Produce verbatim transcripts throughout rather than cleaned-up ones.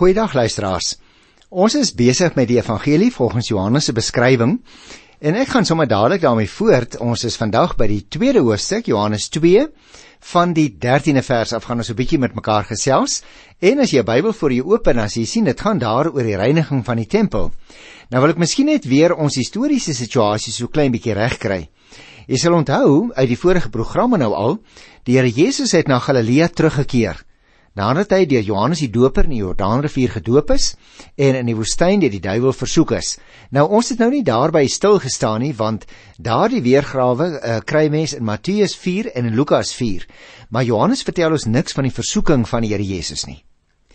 Goeiedag luisteraars. Ons is besig met die evangelie volgens Johannes se beskrywing en ek gaan sommer dadelik daarmee voort. Ons is vandag by die tweede hoofstuk, Johannes twee, van die dertiende vers af gaan ons 'n bietjie met mekaar gesels. En as jy 'n Bybel voor jou open, as jy sien, dit gaan daar oor die reiniging van die tempel. Nou wil ek miskien net weer ons historiese situasie so klein bietjie regkry. Jy sal onthou uit die vorige programme nou al, die Here Jesus het na Galilea teruggekeer, nadat hy deur Johannes die Doper in die Jordaanrivier gedoop is en in die woestyn deur die duiwel versoek is. Nou ons het nou nie daarby stil gestaan nie, want daardie weergawe uh, kry mens in Matteus vier en in Lukas vier. Maar Johannes vertel ons niks van die versoeking van die Here Jesus nie.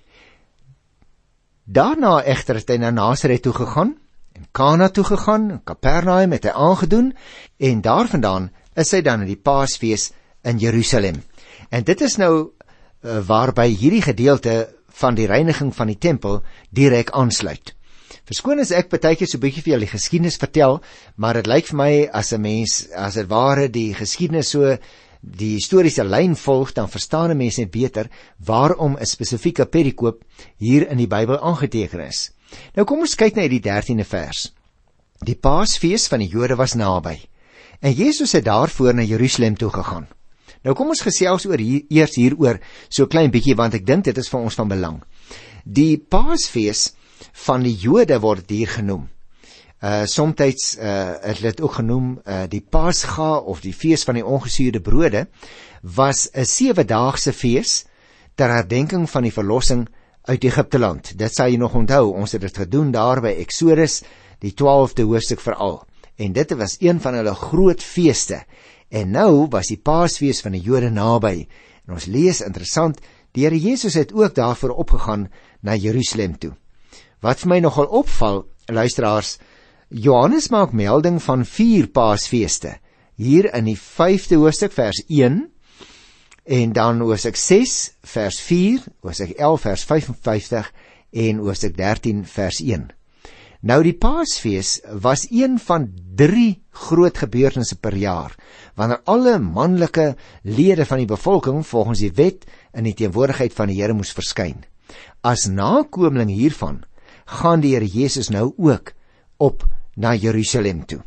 Daarna egter het hy na Nasaret toe gegaan, en Kana toe gegaan, Kapernaum het hy aangedoen, en daarvandaan is hy dan in die Paasfees in Jerusalem. En dit is nou Uh, waarby hierdie gedeelte van die reiniging van die tempel direk aansluit. Verskoon as ek partykeer so 'n bietjie vir julle die geskiedenis vertel, maar dit lyk vir my as 'n mens, as dit ware die geskiedenis so die historiese lyn volg, dan verstaan 'n mens net beter waarom 'n spesifieke perikoop hier in die Bybel aangeteken is. Nou kom ons kyk na die dertiende vers. Die Paasfees van die Jode was naby, en Jesus het daarvoor na Jerusalem toe gegaan. Nou kom ons gesels oor hier, eers hieroor so klein bietjie, want ek dink dit is vir ons van belang. Die Paasfees van die Jode word hier genoem. Uh, somtyds uh, het dit ook genoem uh, die Pasga of die fees van die ongesuurde brode, was 'n sewe-daagse fees ter herdenking van die verlossing uit Egipte land. Dit sal jy nog onthou, ons het dit gedoen daar by Exodus, die twaalfde hoofstuk veral. En dit was een van hulle groot feeste. En nou was die Paasfees van die Jode naby. En ons lees, interessant, die Here Jesus het ook daarvoor opgegaan na Jerusalem toe. Wat vir my nogal opval, luisteraars, Johannes maak melding van vier Paasfeeste. Hier in die vyfde hoofstuk vers een, en dan hoofstuk ses vers vier, hoofstuk elf vers vyf en vyftig en hoofstuk dertien vers een. Nou die Paasfees was een van drie groot gebeurtenisse per jaar, wanneer alle manlike lede van die bevolking volgens die wet in die teenwoordigheid van die Here moes verskyn. As nakomeling hiervan gaan die Here Jesus nou ook op na Jerusalem toe.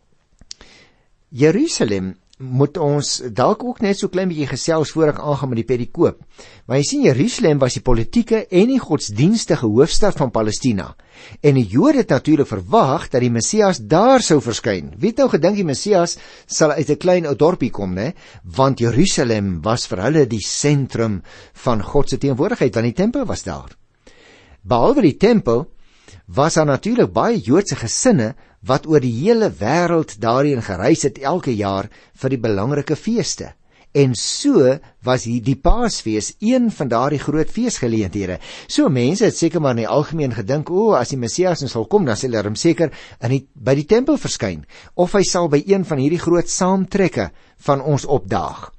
Jerusalem moet ons dalk ook net so klein bietjie gesels voor ek aangaan met die perikoop. Maar jy sien, Jerusalem was die politieke en die godsdienstige hoofstad van Palestina. En die Jode het natuurlik verwag dat die Messias daar sou verskyn. Wie het nou gedink die Messias sal uit 'n klein ou dorpie kom, né? Want Jerusalem was vir hulle die sentrum van God se teenwoordigheid, want die tempel was daar. Behalwe die tempel was daar natuurlik baie Joodse gesinne wat oor die hele wêreld daarheen gereis het elke jaar vir die belangrike feeste. En so was hier die Paasfees een van daardie groot feesgeleenthede. So mense het seker maar in die algemeen gedink, o, oh, as die Messias sal kom, dan sal hy hom seker in die, by die tempel verskyn, of hy sal by een van hierdie groot saamtrekke van ons opdaag.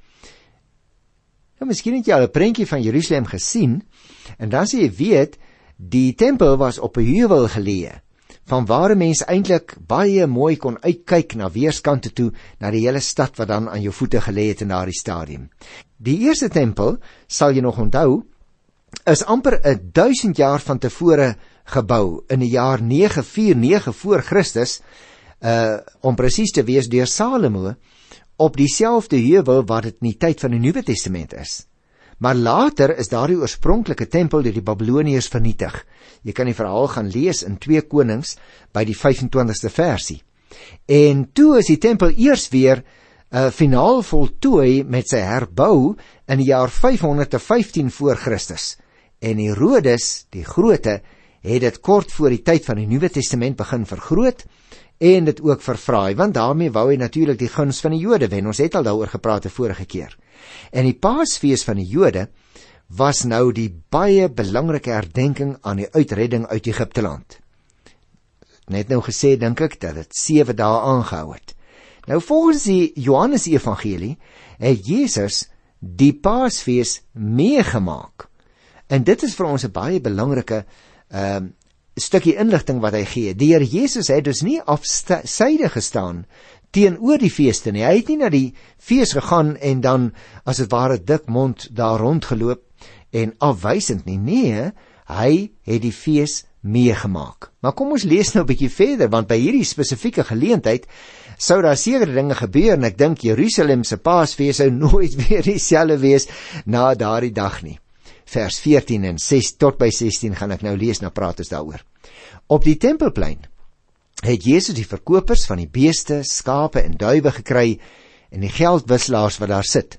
Nou, miskien het jy al 'n prentjie van Jerusalem gesien, en dan sê jy weet, die tempel was op 'n heuwel geleë, van waar 'n mens eintlik baie mooi kon uitkyk na weerskante toe, na die hele stad wat dan aan jou voete gelê het in daardie stadium. Die eerste tempel, sal jy nog onthou, is amper 'n duisend jaar van tevore gebou, in die jaar nege vier nege voor Christus, uh, om presies te wees deur Salomo, op dieselfde heuwel wat dit in die tyd van die Nuwe Testament is. Maar later is daardie oorspronklike tempel deur die Babiloniërs vernietig. Jy kan die verhaal gaan lees in twee Konings by die vyf-en-twintigste versie. En toe is die tempel eers weer uh, finaal voltooi met sy herbou in die jaar vyfhonderdvyftien voor Christus. En Herodes, die Grote, het dit kort voor die tyd van die Nuwe Testament begin vergroot en dit ook verfraai, want daarmee wou hy natuurlik die guns van die Jode wen. Ons het al daaroor gepraat die vorige keer. En die Paasfees van die Jode was nou die baie belangrike herdenking aan die uitredding uit Egipte land. Net nou gesê, dink ek, dat dit sewe dae aangehou het. Nou volgens die Johannes Evangelie het Jesus die Paasfees meegemaak. En dit is vir ons 'n baie belangrike uh, stukkie inligting wat hy gee. Die Here Jesus het dus nie afsyde gestaan teenoor die feeste nie. Hy het nie na die fees gegaan en dan as dit ware dik mond daar rondgeloop en afwysend nie. Nee, Hy het die fees meegemaak. Maar kom ons lees nou 'n bietjie verder, want by hierdie spesifieke geleentheid sou daar sekere dinge gebeur, en ek dink Jerusalem se Paasfees sou nooit weer dieselfde wees na daardie dag nie. Vers veertien en ses tot by sestien gaan ek nou lees, nou praat ons daaroor. Op die Tempelplein het Jesus die verkopers van die beeste, skape en duwe gekry en die geldwisselaars wat daar sit.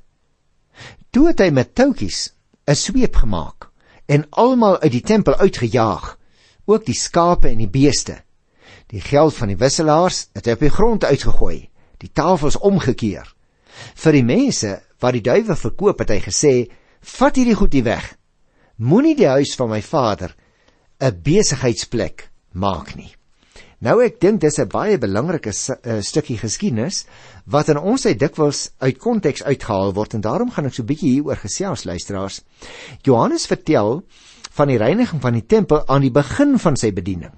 Toe het hy met touwtjies 'n sweep gemaak en almal uit die tempel uitgejaag, ook die skape en die beeste. Die geld van die wisselaars het hy op die grond uitgegooi, die tafels omgekeer. Vir die mense wat die duwe verkoop het hy gesê, vat hierdie goed hier weg, moenie die huis van my vader 'n besigheidsplek maak nie. Nou ek dink dis 'n baie belangrike uh, stukkie geskiedenis, wat in ons tyd dikwels uit konteks uitgehaal word, en daarom gaan ek so 'n bietjie hieroor gesels, luisteraars. Johannes vertel van die reiniging van die tempel aan die begin van sy bediening.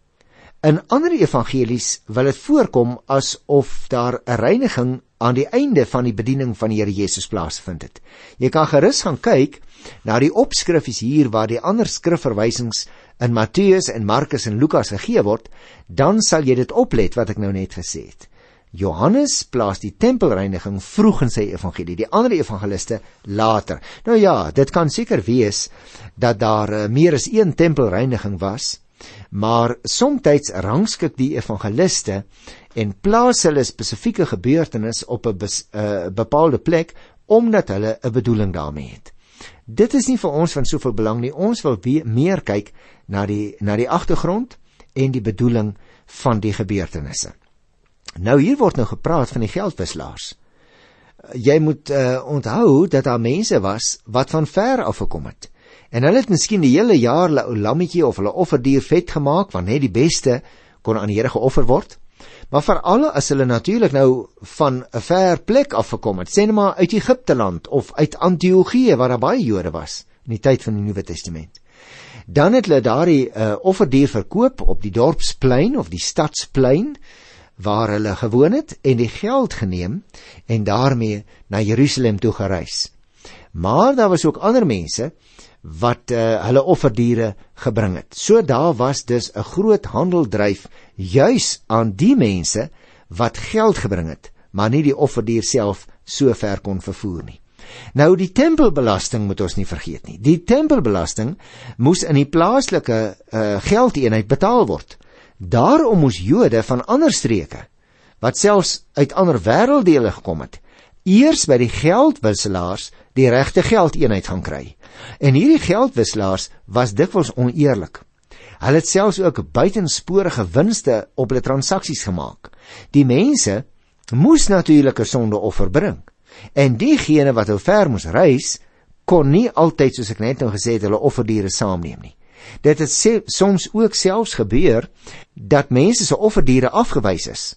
In ander evangelies wil dit voorkom asof daar 'n reiniging aan die einde van die bediening van die Here Jesus plaasvind het. Jy kan gerus gaan kyk na die opskrifies hier waar die ander skrifverwysings in Matteus en Markus en Lukas gegee word, dan sal jy dit oplet wat ek nou net gesê het. Johannes plaas die tempelreiniging vroeg in sy evangelie, die ander evangeliste later. Nou ja, dit kan seker wees dat daar uh, meer as een tempelreiniging was, maar somtyds rangskik die evangeliste en plaas hulle spesifieke gebeurtenis op 'n uh, bepaalde plek, omdat hulle 'n bedoeling daarmee het. Dit is nie vir ons van soveel belang nie. Ons wil meer kyk na die, na die agtergrond en die bedoeling van die gebeurtenisse. Nou hier word nou gepraat van die geldwisselaars. Jy moet uh, onthou dat daar mense was wat van ver af gekom het. En hulle het miskien die hele jaar hulle lammetjie of hulle offerdier vet gemaak, want net die beste kon aan die Here geoffer word. Maar veral as hulle natuurlik nou van 'n ver plek af gekom het, sê net maar uit Egipte land of uit Antiochië waar daar baie Jode was in die tyd van die Nuwe Testament. Dan het hulle daardie uh, offerdier verkoop op die dorpsplein of die stadsplein waar hulle gewoon het en die geld geneem en daarmee na Jerusalem toe gereis. Maar daar was ook ander mense wat uh, hulle offerdiere gebring het. So daar was dus 'n groot handeldryf juis aan die mense wat geld gebring het, maar nie die offerdier self so ver kon vervoer nie. Nou die tempelbelasting moet ons nie vergeet nie. Die tempelbelasting moes in die plaaslike uh, geldeenheid betaal word. Daarom moes Jode van ander streke, wat selfs uit ander wêrelddele gekom het, eers by die geldwisselaars die regte geldeenheid gaan kry. En hierdie geldwisselaars was dikwels oneerlik. Hulle het selfs ook buitensporige winste op hulle transaksies gemaak. Die mense moes natuurlik 'n sondeoffer bring. En diegene wat ou ver moes reis, kon nie altyd, soos ek net nou gesê het, hulle offerdiere saamneem nie. Dit het se, soms ook selfs gebeur dat mense se offerdiere afgewys is,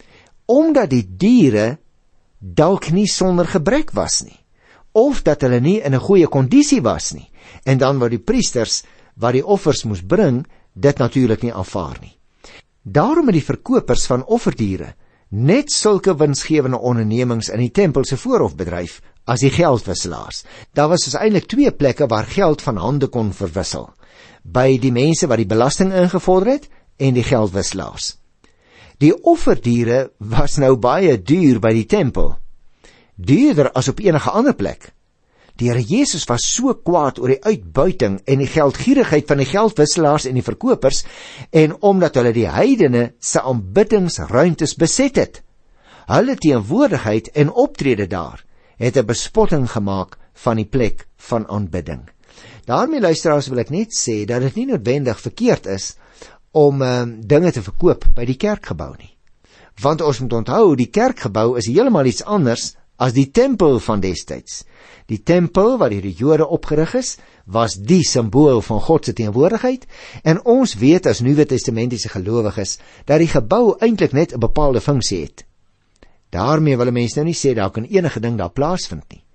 omdat die diere dalk nie sonder gebrek was nie, of dat hulle nie in 'n goeie kondisie was nie, en dan word die priesters wat die offers moes bring, dit natuurlik nie aanvaar nie. Daarom het die verkopers van offerdiere net sulke winsgewende ondernemings in die tempel se voorhof bedryf as die geldwisselaars. Daar was dus eintlik twee plekke waar geld van hande kon verwissel, by die mense wat die belasting ingevorder het en die geldwisselaars. Die offerdiere was nou baie duur by die tempel, duurder as op enige ander plek. Die Here Jesus was so kwaad oor die uitbuiting en die geldgierigheid van die geldwisselaars en die verkopers, en omdat hulle die heidene se aanbiddingsruimtes beset het. Hulle teenwoordigheid en optrede daar het 'n bespotting gemaak van die plek van aanbidding. Daarmee, luisteraars, wil ek net sê dat dit nie noodwendig verkeerd is om uh, dinge te verkoop by die kerkgebou nie. Want ons moet onthou, die kerkgebou is heeltemal iets anders as die tempel van destyds. Die tempel wat deur die Jode opgerig is, was die simbool van God se teenwoordigheid, en ons weet as Nuwe Testamentiese gelowiges dat die gebou eintlik net 'n bepaalde funksie het. Daarmee wil 'n mens nou nie sê daar kan enige ding daar plaasvind nie.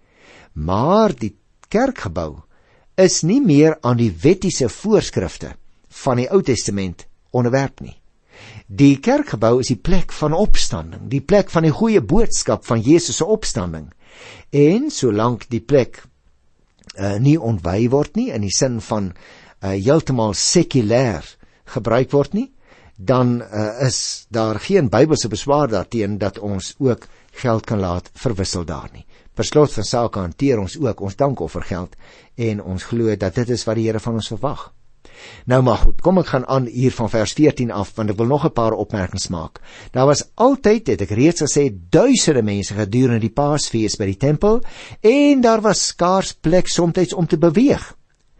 Maar die kerkgebou is nie meer aan die wettiese voorskrifte van die Ou Testament onderwerp nie. Die kerkgebou is die plek van opstanding, die plek van die goeie boodskap van Jesus se opstanding. En solank die plek uh, nie ontwy word nie, in die sin van uh, heeltemal sekulêr gebruik word nie, dan uh, is daar geen Bybelse beswaar daarteen dat ons ook geld kan laat verwissel daar nie. Per slot van sake hanteer ons ook ons dankoffergeld en ons glo dat dit is wat die Here van ons verwag. Nou maar goed, kom ek gaan aan hier van vers veertien af, want ek wil nog 'n paar opmerkings maak. Daar was altyd, het ek reeds gesê, duisende mense gedurende die Paasfees by die tempel, en daar was skaars plek soms om te beweeg.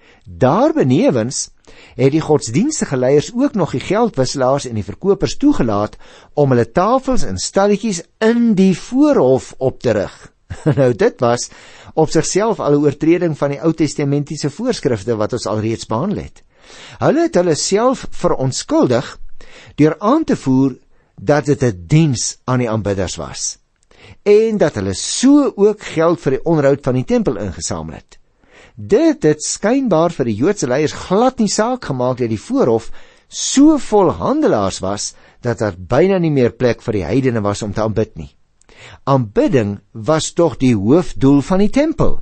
Daarbenewens het die godsdienstige leiers ook nog die geldwisselaars en die verkopers toegelaat om hulle tafels en stalletjies in die voorhof op te rig. Nou dit was op sigself al 'n oortreding van die Ou Testamentiese voorskrifte wat ons alreeds behandel het. Hulle het hulle self verontskuldig deur aan te voer dat dit 'n diens aan die aanbidders was en dat hulle so ook geld vir die onderhoud van die tempel ingesamel het. Dit het skynbaar vir die Joodse leiers glad nie saak gemaak dat die voorhof so vol handelaars was dat daar byna nie meer plek vir die heidene was om te aanbid nie. Aanbidding was tog die hoofdoel van die tempel.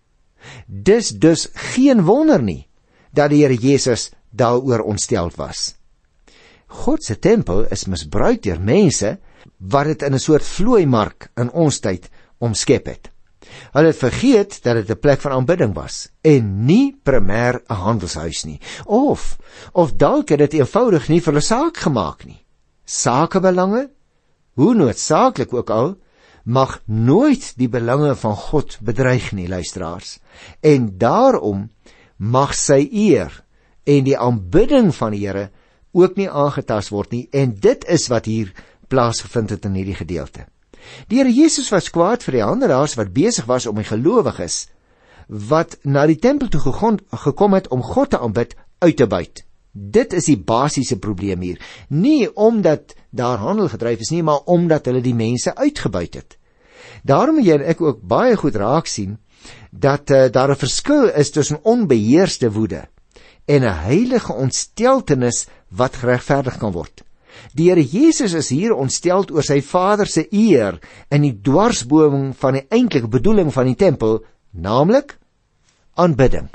Dis dus geen wonder nie dat die Here Jesus daaroor ontsteld was. God se tempel is misbruik deur mense wat dit in 'n soort vlooimark in ons tyd omskep het. Hulle het vergeet dat dit 'n plek van aanbidding was en nie primêr 'n handelshuis nie. Of of dalk het dit eenvoudig nie vir hulle saak gemaak nie. Sakebelange, hoe noodsaaklik ook al, mag nooit die belange van God bedreig nie, luisteraars. En daarom mag sy eer en die aanbidding van die Here ook nie aangetast word nie, en dit is wat hier plaasgevind het in hierdie gedeelte. Die Here Jesus was kwaad vir die handelaars wat besig was om die gelowiges wat na die tempel toe gekom het om God te aanbid uit te buit. Dit is die basiese probleem hier. Nie omdat daar handel gedryf is nie, maar omdat hulle die mense uitgebuit het. Daarom moet jy en ek ook baie goed raak sien dat uh, daar 'n verskil is tussen onbeheerste woede en 'n heilige ontsteltenis wat geregverdig kan word. Die Here Jesus is hier ontsteld oor sy Vader se eer in die dwarsboming van die eintlike bedoeling van die tempel, naamlik aanbidding.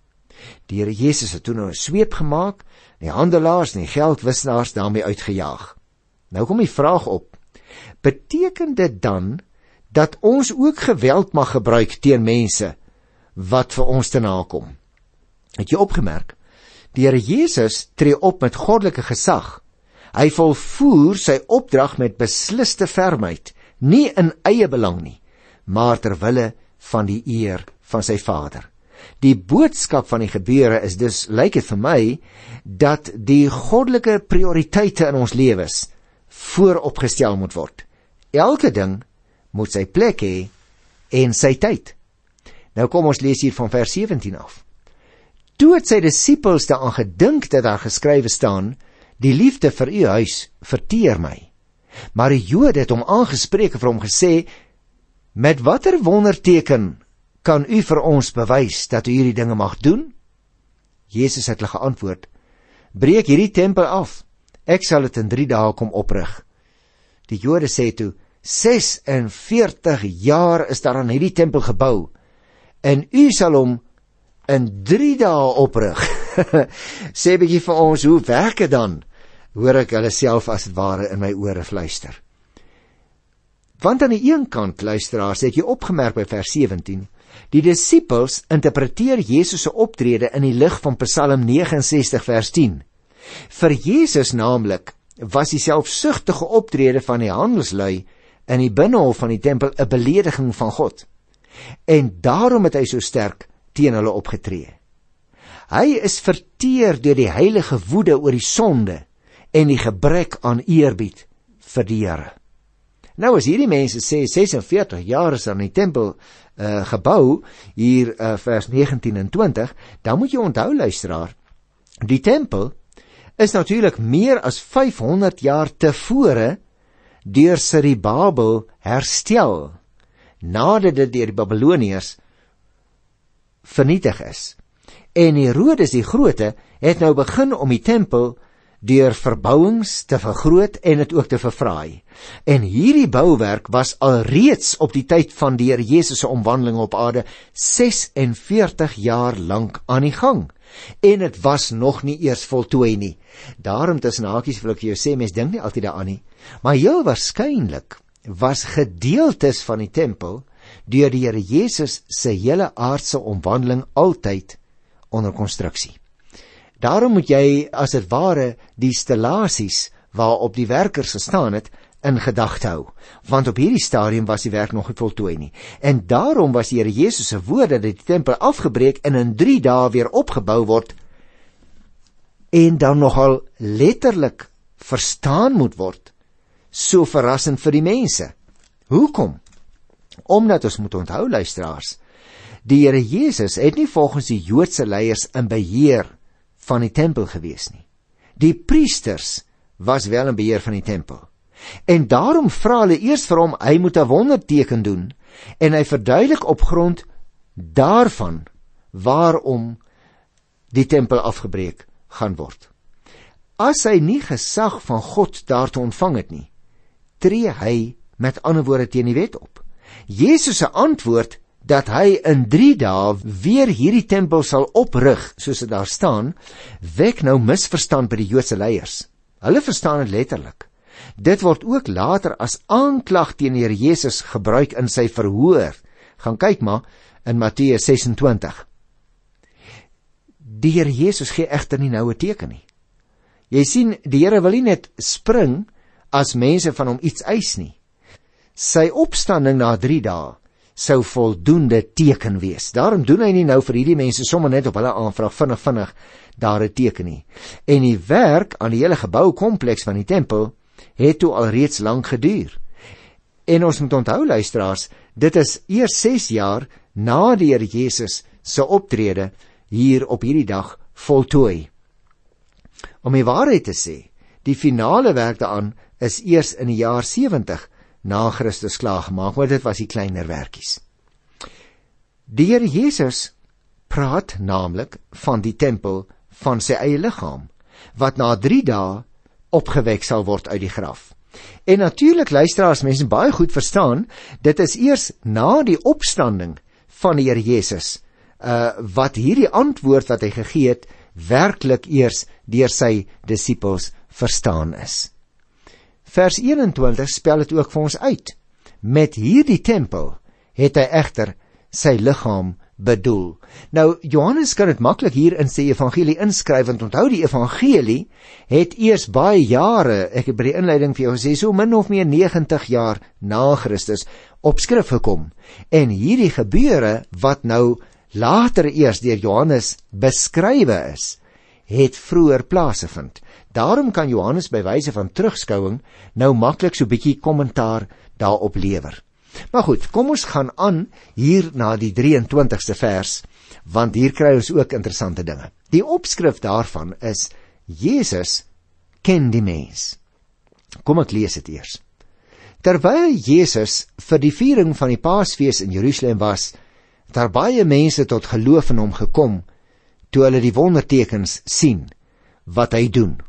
Die Here Jesus het toe nou 'n sweep gemaak, die handelaars en die geldwisselaars daarmee uitgejaag. Nou kom die vraag op, beteken dit dan dat ons ook geweld mag gebruik teen mense wat vir ons te nakom? Het jy opgemerk? Die Here Jesus tree op met goddelike gesag. Hy volvoer sy opdrag met besliste fermheid, nie in eie belang nie, maar ter wille van die eer van sy Vader. Die boodskap van die gebeure is dus, lyk dit vir my, dat die goddelike prioriteite in ons lewens vooropgestel moet word. Elke ding moet sy plek hê en sy tyd. Nou kom ons lees hier van vers sewentien af. Toe het sy disippels daaraan gedink dat daar geskrywe staan, die liefde vir u huis verteer my. Maar die Jode het hom aangespreek en vir hom gesê, met watter wonderteken kan u vir ons bewys dat u hierdie dinge mag doen? Jesus het hulle geantwoord, breek hierdie tempel af, ek sal dit in drie dae kom oprig. Die Jode sê toe, ses en veertig jaar is daar aan hierdie tempel gebou, en u sal hom in drie dae oprig. Sê bietjie vir ons, hoe werk dit dan? Hoor ek hulle self as het ware in my ore fluister. Want aan die een kant, luisteraars, het jy opgemerk by vers sewentien, die disippels interpreteer Jesus se optrede in die lig van Psalm negenensestig vers tien. Vir Jesus naamlik was die selfsugtige optrede van die handelslui in die binnehof van die tempel 'n belediging van God. En daarom het hy so sterk teen hulle opgetree. Hy is verteer deur die heilige woede oor die sonde en die gebrek aan eerbied vir die Here. Nou as hierdie mense sê ses en veertig jaar is aan die tempel uh, gebou, hier uh, vers negentien en twintig, dan moet jy onthou, luisteraar, die tempel is natuurlik meer as vyfhonderd jaar tevore deur Zerubabel herstel, nadat dit deur die Babiloniërs vernietig is. En Herodes die Grote het nou begin om die tempel deur verbouings te vergroot en dit ook te verfraai. En hierdie bouwerk was alreeds op die tyd van die Here Jesus se omwandeling op aarde ses en veertig jaar lank aan die gang. En het was nog nie eers voltooi nie. Daarom tussen hakies wil ek vir jou sê, mens dink nie altyd daaraan nie, maar heel waarskynlik was gedeeltes van die tempel deur die Here Jesus se hele aardse omwandeling altyd onder konstruksie. Daarom moet jy as het ware die stellasies waarop die werkers gestaan het in gedagte hou, want op hierdie stadium was die werk nog nie voltooi nie. En daarom was die Here Jesus se woord dat die tempel afgebreek en in drie dae weer opgebou word en dan nogal letterlik verstaan moet word, so verrassend vir die mense. Hoekom? Omdat ons moet onthou, luisteraars, die Here Jesus het nie volgens die Joodse leiers in beheer van die tempel gewees nie. Die priesters was wel in beheer van die tempel. En daarom vra hulle eers vir hom, hy moet 'n wonderteken doen, en hy verduidelik op grond daarvan waarom die tempel afgebreek gaan word. As hy nie gesag van God daartoe ontvang het nie, tree hy met ander woorde teen die wet op. Jesus se antwoord dat hy in drie dae weer hierdie tempel sal oprig, soos dit daar staan, wek nou misverstand by die Joodse leiers. Hulle verstaan dit letterlik. Dit word ook later as aanklag teen die Here Jesus gebruik in sy verhoor. Gaan kyk maar in Matteus ses-en-twintig. Die Here Jesus gee egter nie nou 'n teken nie. Jy sien, die Here wil nie net spring as mense van hom iets eis nie. Sy opstanding na drie dae sou voldoende teken wees. Daarom doen hy nie nou vir hierdie mense sommer net op hulle aanvraag vinnig vinnig daar 'n teken nie. En die werk aan die hele geboukompleks van die tempel het toe al reeds lank geduur. En ons moet onthou, luisteraars, dit is eers ses jaar na die Here Jesus se optrede hier op hierdie dag voltooi. Om die waarheid te sê, die finale werk daaraan is eers in die jaar sewentig na Christus klaargemaak, maar dit was die kleiner werkies. Die Here Jesus praat naamlik van die tempel van sy eie liggaam, wat na drie dae opgewek sal word uit die graf. En natuurlik, luisteraars, mense baie goed verstaan, dit is eers na die opstanding van die Here Jesus, uh, wat hierdie antwoord wat hy gegee het, werklik eers deur sy disippels verstaan is. Vers eenentwintig spel dit ook vir ons uit. Met hierdie tempel het hy egter sy liggaam bedoel. Nou, Johannes kan dit maklik hier in sy evangelie inskryf, want onthou die evangelie het eers baie jare, ek het by die inleiding vir jou gesê, so min of meer negentig jaar na Christus op skrif gekom. En hierdie gebeure wat nou later eers deur Johannes beskrywe is, het vroeër plaasgevind. Daarom kan Johannes by wyse van terugskouing nou maklik so bietjie kommentaar daarop lewer. Maar goed, kom ons gaan aan hier na die drieëntwintigste vers, want hier kry ons ook interessante dinge. Die opskrif daarvan is, Jesus ken die mens. Kom ek lees dit eers. Terwyl Jesus vir die viering van die Paasfees in Jerusalem was, het daar baie mense tot geloof in hom gekom, toe hulle die wondertekens sien, wat hy doen.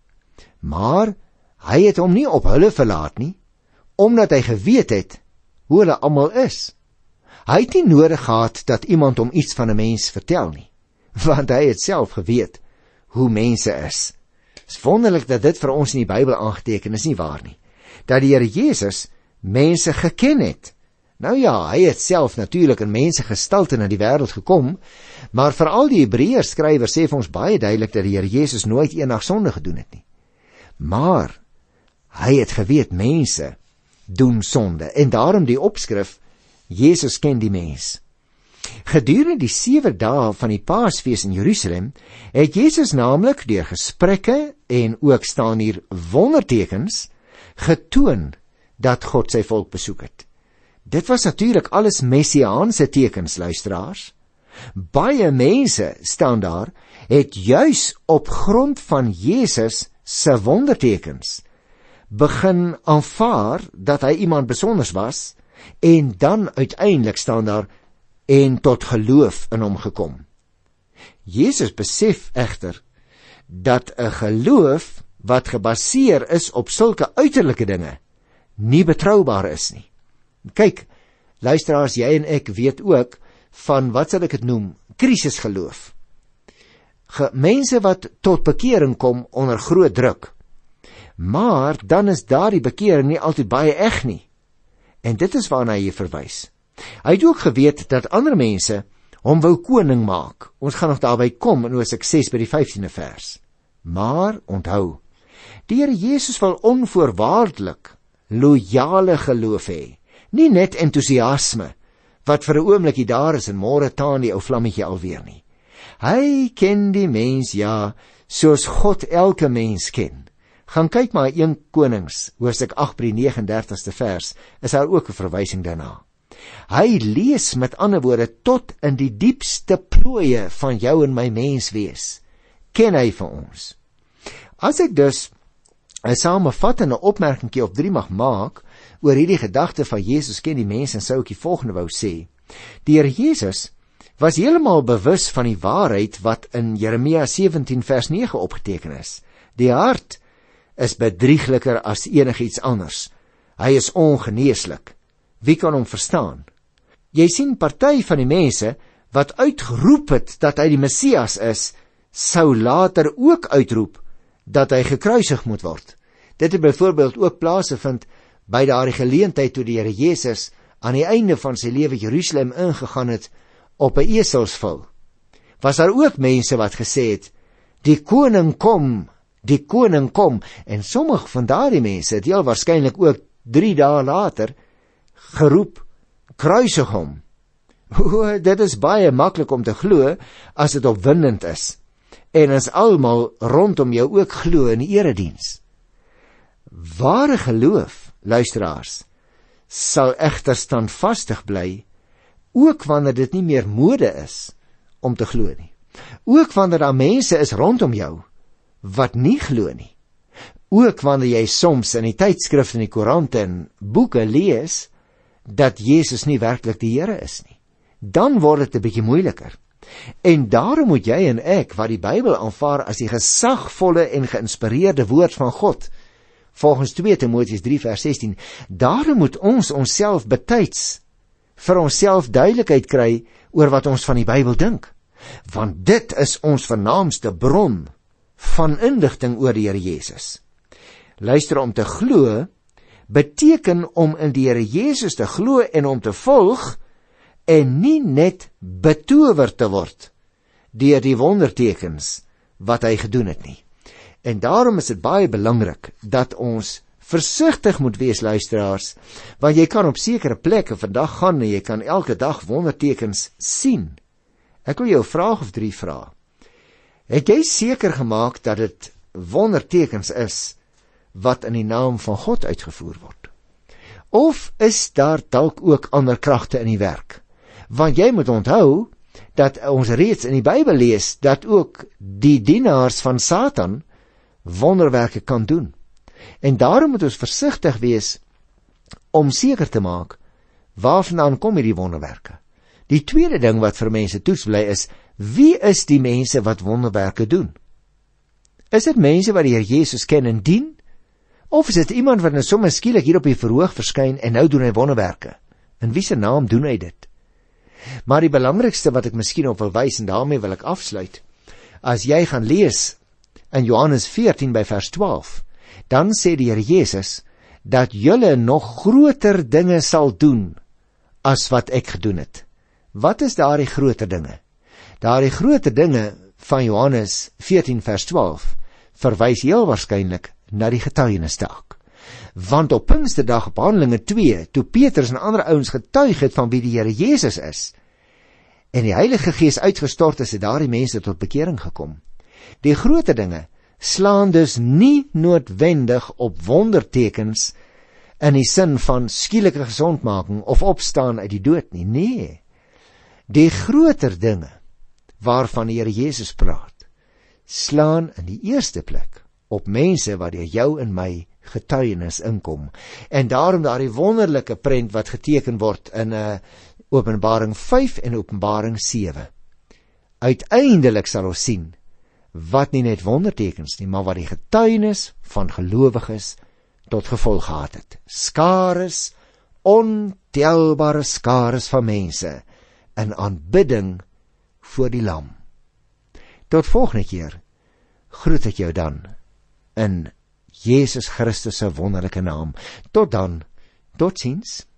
Maar hy het hom nie op hulle verlaat nie, omdat hy geweet het hoe hulle almal is. Hy het nie nodig gehad dat iemand hom iets van 'n mens vertel nie, want hy het self geweet hoe mense is. Het is wonderlik dat dit vir ons in die Bybel aangeteken is, nie waar nie? Dat die Here Jesus mense geken het. Nou ja, hy het self natuurlik in mense gestalte na die wêreld gekom, maar veral die Hebreërs skrywer sê vir ons baie duidelik dat die Here Jesus nooit eendag sonde gedoen het nie. Maar hy het geweet mense doen sonde, en daarom die opskrif, Jesus ken die mens. Gedurende die sewe dae van die Paasfees in Jerusalem, het Jesus naamlik deur gesprekke en ook staan hier wondertekens, getoon dat God sy volk besoek het. Dit was natuurlik alles messiaanse tekens, luisteraars. Baie mense, staan daar, het juis op grond van Jesus se wondertekens begin aanvaar dat hy iemand besonders was, en dan uiteindelik staan daar, en tot geloof in hom gekom. Jesus besef egter dat 'n geloof wat gebaseer is op sulke uiterlike dinge nie betroubaar is nie. Kyk, luisteraars, jy en ek weet ook van, wat sal ek het noem, krisisgeloof. ge, mense wat tot bekering kom onder groot druk. Maar dan is daardie bekering nie altyd baie eg nie. En dit is waarna hy verwys. Hy het ook geweet dat ander mense hom wou koning maak. Ons gaan nog daarby kom in Hosea ses by die vyftiende vers. Maar onthou, die Here Jesus wil onvoorwaardelik loyale geloof hê, nie net entoesiasme wat vir 'n oombliekie daar is en môre taan die ou vlammetjie alweer nie. Hy ken die mens, ja, soos God elke mens ken. Gaan kyk maar een Konings, Hoofstuk agt by die negentig en dertigste vers, is daar ook 'n verwysing daarna. Hy lees met ander woorde tot in die diepste plooie van jou en my menswees. Ken hy vir ons. As ek dus 'n samevattende opmerkingkie of drie mag maak oor hierdie gedagte van Jesus ken die mens, en sou ek die volgende wou sê. Die Here Jesus was heeltemal bewus van die waarheid wat in Jeremia sewentien vers nege opgeteken is. Die hart is bedriegliker as enigiets anders. Hy is ongeneeslik. Wie kan hom verstaan? Jy sien, party van die mense wat uitgeroep het dat hy die Messias is, sou later ook uitroep dat hy gekruisig moet word. Dit het byvoorbeeld ook plaasgevind by daardie geleentheid toe die Here Jesus aan die einde van sy lewe Jerusalem ingegaan het op 'n eselsvul. Was daar ook mense wat gesê het, die koning kom, die koning kom, en sommige van daardie mense het heel waarskynlik ook drie dae later geroep, kruisig hom. O, dit is baie maklik om te glo as dit opwindend is, en as almal rondom jou ook glo in die erediens. Ware geloof, luisteraars, sal egter standvastig bly, ook wanneer dit nie meer mode is om te glo nie. Ook wanneer daar mense is rondom jou wat nie glo nie. Ook wanneer jy soms in die tydskrifte en die koerante en boeke lees dat Jesus nie werklik die Here is nie. Dan word dit 'n bietjie moeiliker. En daarom moet jy en ek, wat die Bybel aanvaar as die gesagvolle en geïnspireerde woord van God, volgens tweede Timoteus drie vers sestien, daarom moet ons onsself betyds vir onsself duidelikheid kry oor wat ons van die Bybel dink. Want dit is ons vernaamste bron van inligting oor die Here Jesus. Luister, om te glo beteken om in die Here Jesus te glo en om te volg, en nie net betower te word deur die wondertekens wat hy gedoen het nie. En daarom is dit baie belangrik dat ons versigtig moet wees, luisteraars, want jy kan op sekere plekke vandag gaan en jy kan elke dag wondertekens sien. Ek wil jou 'n vraag of drie vra. Het jy seker gemaak dat dit wondertekens is wat in die naam van God uitgevoer word? Of is daar dalk ook ander kragte in die werk? Want jy moet onthou dat ons reeds in die Bybel lees dat ook die dienaars van Satan wonderwerke kan doen. En daarom moet ons versigtig wees om seker te maak waarvandaan kom hierdie wonderwerke. Die tweede ding wat vir mense toets bly is, wie is die mense wat wonderwerke doen? Is dit mense wat die Here Jesus ken en dien? Of is dit iemand wat nou sommer skielik hier op die verhoog verskyn en nou doen hy wonderwerke? In wie se naam doen hy dit? Maar die belangrikste wat ek miskien op wil wys, en daarmee wil ek afsluit, as jy gaan lees in Johannes veertien by vers twaalf, dan sê die Here Jesus dat julle nog groter dinge sal doen as wat ek gedoen het. Wat is daardie groter dinge? Daardie groter dinge van Johannes veertien vers twaalf verwys heel waarskynlik na die getuienisdag. Want op Pinksterdag op Handelinge twee, toe Petrus en ander ouens getuig het van wie die Here Jesus is, en die Heilige Gees uitgestort is, het daardie mense tot bekering gekom. Die groter dinge slaan dus nie noodwendig op wondertekens in die sin van skielike gesondmaking of opstaan uit die dood nie. Nee, die groter dinge waarvan die Here Jesus praat, slaan in die eerste plek op mense wat deur jou en my getuienis inkom. En daarom daardie wonderlike prent wat geteken word in uh, Openbaring vyf en Openbaring sewe. Uiteindelik sal ons sien wat nie net wondertekens nie, maar wat die getuienis van gelowiges tot gevolg gehad het. Skares, ontelbare skares van mense in aanbidding voor die Lam. Tot volgende keer groet ek jou dan in Jesus Christus se wonderlike naam. Tot dan, totsiens.